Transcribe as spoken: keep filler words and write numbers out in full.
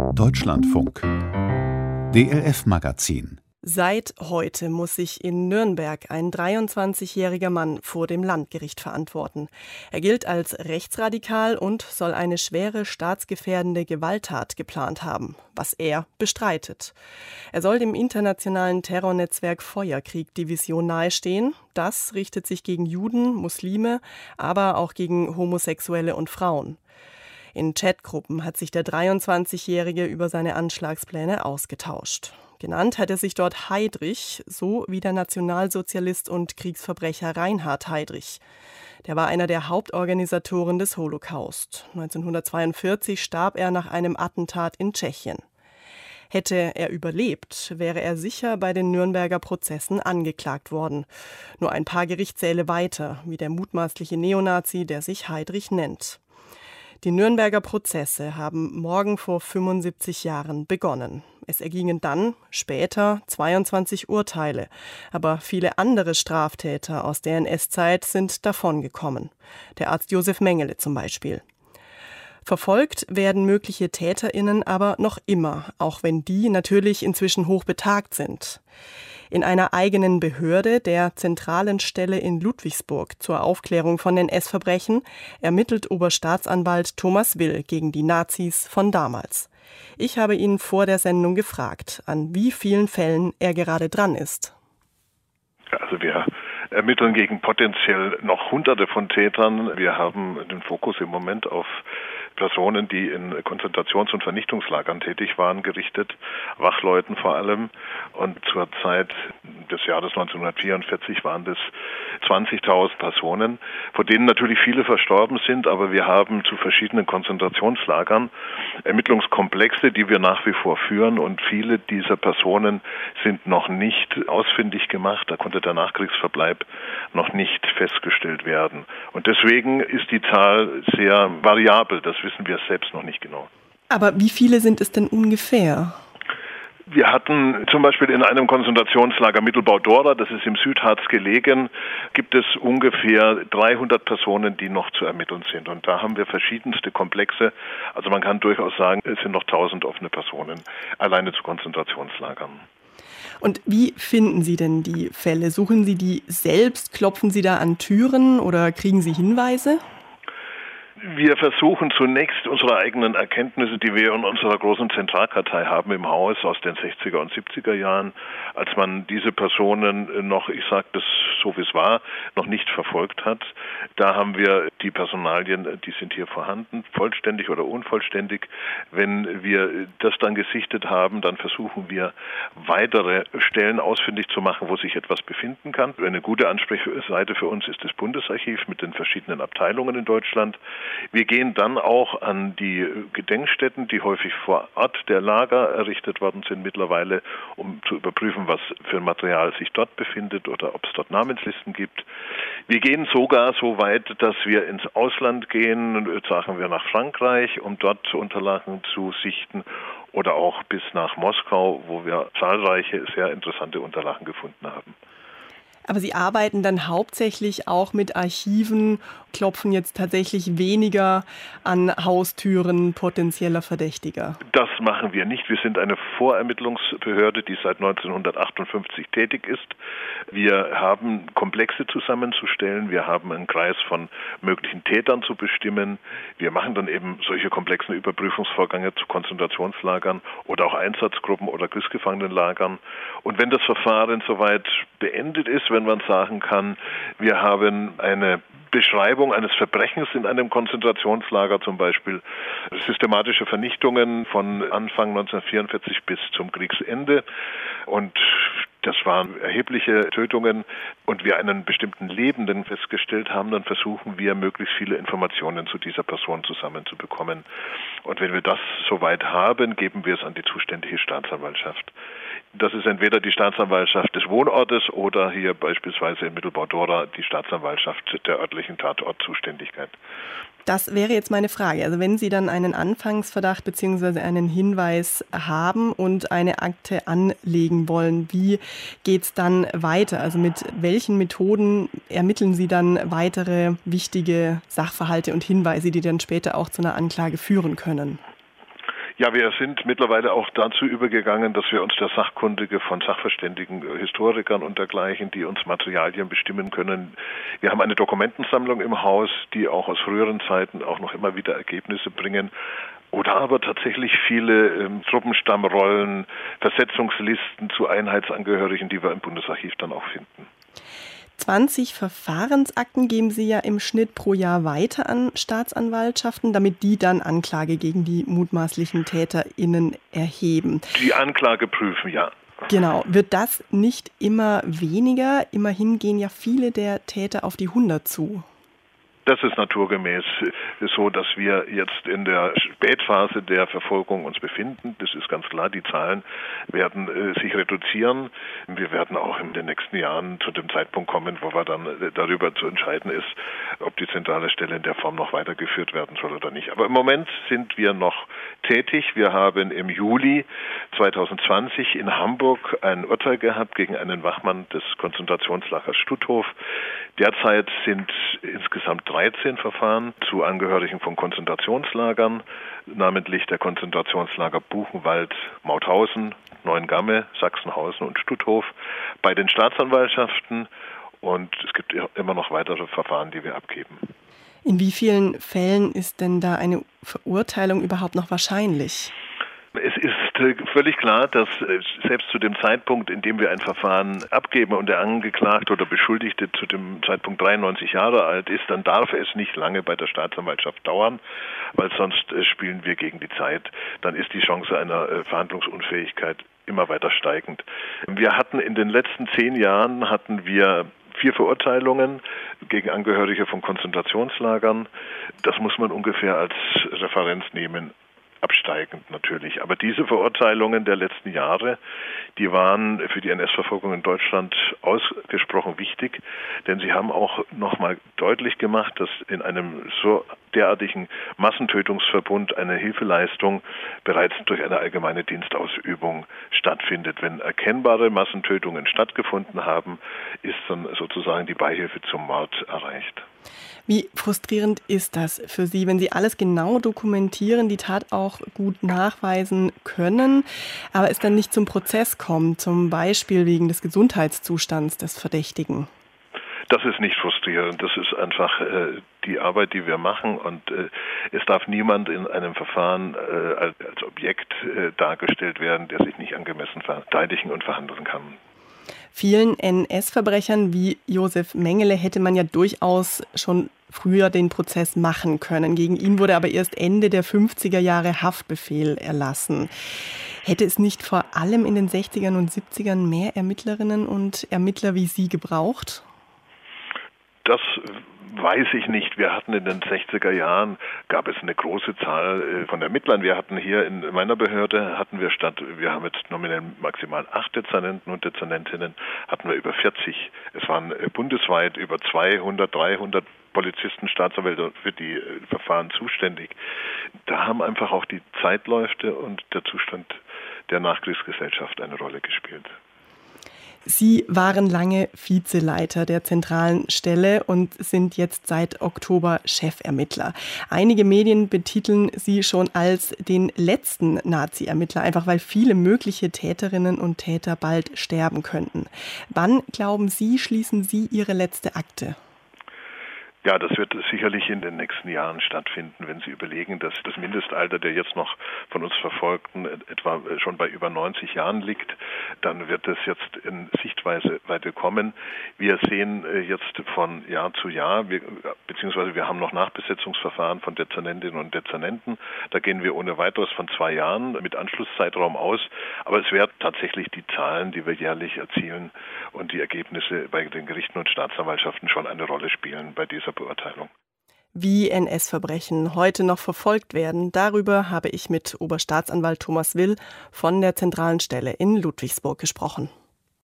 Deutschlandfunk D L F-Magazin. Seit heute muss sich in Nürnberg ein dreiundzwanzigjähriger Mann vor dem Landgericht verantworten. Er gilt als rechtsradikal und soll eine schwere staatsgefährdende Gewalttat geplant haben, was er bestreitet. Er soll dem internationalen Terrornetzwerk Feuerkrieg-Division nahestehen. Das richtet sich gegen Juden, Muslime, aber auch gegen Homosexuelle und Frauen. In Chatgruppen hat sich der dreiundzwanzigjährige über seine Anschlagspläne ausgetauscht. Genannt hat er sich dort Heydrich, so wie der Nationalsozialist und Kriegsverbrecher Reinhard Heydrich. Der war einer der Hauptorganisatoren des Holocaust. neunzehnhundertzweiundvierzig starb er nach einem Attentat in Tschechien. Hätte er überlebt, wäre er sicher bei den Nürnberger Prozessen angeklagt worden. Nur ein paar Gerichtssäle weiter, wie der mutmaßliche Neonazi, der sich Heydrich nennt. Die Nürnberger Prozesse haben morgen vor fünfundsiebzig Jahren begonnen. Es ergingen dann, später, zweiundzwanzig Urteile. Aber viele andere Straftäter aus der N S-Zeit sind davongekommen. Der Arzt Josef Mengele zum Beispiel. Verfolgt werden mögliche TäterInnen aber noch immer, auch wenn die natürlich inzwischen hochbetagt sind. In einer eigenen Behörde, der zentralen Stelle in Ludwigsburg zur Aufklärung von N S-Verbrechen, ermittelt Oberstaatsanwalt Thomas Will gegen die Nazis von damals. Ich habe ihn vor der Sendung gefragt, an wie vielen Fällen er gerade dran ist. Also wir ermitteln gegen potenziell noch Hunderte von Tätern. Wir haben den Fokus im Moment auf Personen, die in Konzentrations- und Vernichtungslagern tätig waren, gerichtet, Wachleuten vor allem. Und zur Zeit des Jahres neunzehnhundertvierundvierzig waren das zwanzigtausend Personen, von denen natürlich viele verstorben sind, aber wir haben zu verschiedenen Konzentrationslagern Ermittlungskomplexe, die wir nach wie vor führen, und viele dieser Personen sind noch nicht ausfindig gemacht. Da konnte der Nachkriegsverbleib noch nicht festgestellt werden. Und deswegen ist die Zahl sehr variabel. Das wissen wir selbst noch nicht genau. Aber wie viele sind es denn ungefähr? Wir hatten zum Beispiel in einem Konzentrationslager Mittelbau-Dora, das ist im Südharz gelegen, gibt es ungefähr dreihundert Personen, die noch zu ermitteln sind. Und da haben wir verschiedenste Komplexe. Also man kann durchaus sagen, es sind noch tausend offene Personen alleine zu Konzentrationslagern. Und wie finden Sie denn die Fälle? Suchen Sie die selbst? Klopfen Sie da an Türen oder kriegen Sie Hinweise? Wir versuchen zunächst unsere eigenen Erkenntnisse, die wir in unserer großen Zentralkartei haben im Haus aus den sechziger und siebziger Jahren, als man diese Personen noch, ich sage das so wie es war, noch nicht verfolgt hat. Da haben wir die Personalien, die sind hier vorhanden, vollständig oder unvollständig. Wenn wir das dann gesichtet haben, dann versuchen wir weitere Stellen ausfindig zu machen, wo sich etwas befinden kann. Eine gute Ansprechseite für uns ist das Bundesarchiv mit den verschiedenen Abteilungen in Deutschland. Wir gehen dann auch an die Gedenkstätten, die häufig vor Ort der Lager errichtet worden sind mittlerweile, um zu überprüfen, was für Material sich dort befindet oder ob es dort Namenslisten gibt. Wir gehen sogar so weit, dass wir ins Ausland gehen, sagen wir nach Frankreich, um dort Unterlagen zu sichten, oder auch bis nach Moskau, wo wir zahlreiche sehr interessante Unterlagen gefunden haben. Aber Sie arbeiten dann hauptsächlich auch mit Archiven, klopfen jetzt tatsächlich weniger an Haustüren potenzieller Verdächtiger? Das machen wir nicht. Wir sind eine Vorermittlungsbehörde, die seit neunzehnhundertachtundfünfzig tätig ist. Wir haben Komplexe zusammenzustellen. Wir haben einen Kreis von möglichen Tätern zu bestimmen. Wir machen dann eben solche komplexen Überprüfungsvorgänge zu Konzentrationslagern oder auch Einsatzgruppen oder Kriegsgefangenenlagern. Und wenn das Verfahren soweit beendet ist, wenn man sagen kann, wir haben eine Beschreibung eines Verbrechens in einem Konzentrationslager, zum Beispiel systematische Vernichtungen von Anfang neunzehnhundertvierundvierzig bis zum Kriegsende, und das waren erhebliche Tötungen, und wir einen bestimmten Lebenden festgestellt haben, dann versuchen wir, möglichst viele Informationen zu dieser Person zusammenzubekommen. Und wenn wir das soweit haben, geben wir es an die zuständige Staatsanwaltschaft. Das ist entweder die Staatsanwaltschaft des Wohnortes oder hier beispielsweise in Mittelbau-Dora die Staatsanwaltschaft der örtlichen Tatortzuständigkeit. Das wäre jetzt meine Frage. Also wenn Sie dann einen Anfangsverdacht bzw. einen Hinweis haben und eine Akte anlegen wollen, wie geht es dann weiter? Also mit welchen Methoden ermitteln Sie dann weitere wichtige Sachverhalte und Hinweise, die dann später auch zu einer Anklage führen können? Ja, wir sind mittlerweile auch dazu übergegangen, dass wir uns der Sachkundige von Sachverständigen, Historikern und dergleichen, die uns Materialien bestimmen können. Wir haben eine Dokumentensammlung im Haus, die auch aus früheren Zeiten auch noch immer wieder Ergebnisse bringen. Oder aber tatsächlich viele ähm, Truppenstammrollen, Versetzungslisten zu Einheitsangehörigen, die wir im Bundesarchiv dann auch finden. zwanzig Verfahrensakten geben Sie ja im Schnitt pro Jahr weiter an Staatsanwaltschaften, damit die dann Anklage gegen die mutmaßlichen TäterInnen erheben. Die Anklage prüfen, ja. Genau. Wird das nicht immer weniger? Immerhin gehen ja viele der Täter auf die hundert zu. Das ist naturgemäß so, dass wir jetzt in der Spätphase der Verfolgung uns befinden. Das ist ganz klar. Die Zahlen werden äh, sich reduzieren. Wir werden auch in den nächsten Jahren zu dem Zeitpunkt kommen, wo wir dann äh, darüber zu entscheiden ist, ob die zentrale Stelle in der Form noch weitergeführt werden soll oder nicht. Aber im Moment sind wir noch tätig. Wir haben im Juli zwanzig zwanzig in Hamburg ein Urteil gehabt gegen einen Wachmann des Konzentrationslagers Stutthof. Derzeit sind insgesamt dreizehn Verfahren zu Angehörigen von Konzentrationslagern, namentlich der Konzentrationslager Buchenwald, Mauthausen, Neuengamme, Sachsenhausen und Stutthof bei den Staatsanwaltschaften, und es gibt immer noch weitere Verfahren, die wir abgeben. In wie vielen Fällen ist denn da eine Verurteilung überhaupt noch wahrscheinlich? Es ist völlig klar, dass selbst zu dem Zeitpunkt, in dem wir ein Verfahren abgeben und der Angeklagte oder Beschuldigte zu dem Zeitpunkt dreiundneunzig Jahre alt ist, dann darf es nicht lange bei der Staatsanwaltschaft dauern, weil sonst spielen wir gegen die Zeit. Dann ist die Chance einer Verhandlungsunfähigkeit immer weiter steigend. Wir hatten in den letzten zehn Jahren hatten wir vier Verurteilungen gegen Angehörige von Konzentrationslagern. Das muss man ungefähr als Referenz nehmen. Absteigend natürlich. Aber diese Verurteilungen der letzten Jahre, die waren für die N S-Verfolgung in Deutschland ausgesprochen wichtig, denn sie haben auch nochmal deutlich gemacht, dass in einem so derartigen Massentötungsverbund eine Hilfeleistung bereits durch eine allgemeine Dienstausübung stattfindet. Wenn erkennbare Massentötungen stattgefunden haben, ist dann sozusagen die Beihilfe zum Mord erreicht. Wie frustrierend ist das für Sie, wenn Sie alles genau dokumentieren, die Tat auch gut nachweisen können, aber es dann nicht zum Prozess kommt, zum Beispiel wegen des Gesundheitszustands des Verdächtigen? Das ist nicht frustrierend, das ist einfach äh, die Arbeit, die wir machen, und äh, es darf niemand in einem Verfahren äh, als, als Objekt äh, dargestellt werden, der sich nicht angemessen verteidigen und verhandeln kann. Vielen N S-Verbrechern wie Josef Mengele hätte man ja durchaus schon früher den Prozess machen können. Gegen ihn wurde aber erst Ende der fünfziger Jahre Haftbefehl erlassen. Hätte es nicht vor allem in den sechzigern und siebzigern mehr Ermittlerinnen und Ermittler wie Sie gebraucht? Das weiß ich nicht. Wir hatten in den sechziger Jahren, gab es eine große Zahl von Ermittlern. Wir hatten hier in meiner Behörde, hatten wir statt, wir haben jetzt nominell maximal acht Dezernenten und Dezernentinnen, hatten wir über vierzig. Es waren bundesweit über zweihundert, dreihundert Polizisten, Staatsanwälte für die Verfahren zuständig. Da haben einfach auch die Zeitläufe und der Zustand der Nachkriegsgesellschaft eine Rolle gespielt. Sie waren lange Vizeleiter der zentralen Stelle und sind jetzt seit Oktober Chefermittler. Einige Medien betiteln Sie schon als den letzten Nazi-Ermittler, einfach weil viele mögliche Täterinnen und Täter bald sterben könnten. Wann, glauben Sie, schließen Sie Ihre letzte Akte? Ja, das wird sicherlich in den nächsten Jahren stattfinden, wenn Sie überlegen, dass das Mindestalter der jetzt noch von uns Verfolgten etwa schon bei über neunzig Jahren liegt. Dann wird es jetzt in Sichtweise weiter kommen. Wir sehen jetzt von Jahr zu Jahr, wir, beziehungsweise wir haben noch Nachbesetzungsverfahren von Dezernentinnen und Dezernenten. Da gehen wir ohne weiteres von zwei Jahren mit Anschlusszeitraum aus. Aber es werden tatsächlich die Zahlen, die wir jährlich erzielen, und die Ergebnisse bei den Gerichten und Staatsanwaltschaften schon eine Rolle spielen bei dieser Beurteilung. Wie N S-Verbrechen heute noch verfolgt werden, darüber habe ich mit Oberstaatsanwalt Thomas Will von der Zentralen Stelle in Ludwigsburg gesprochen.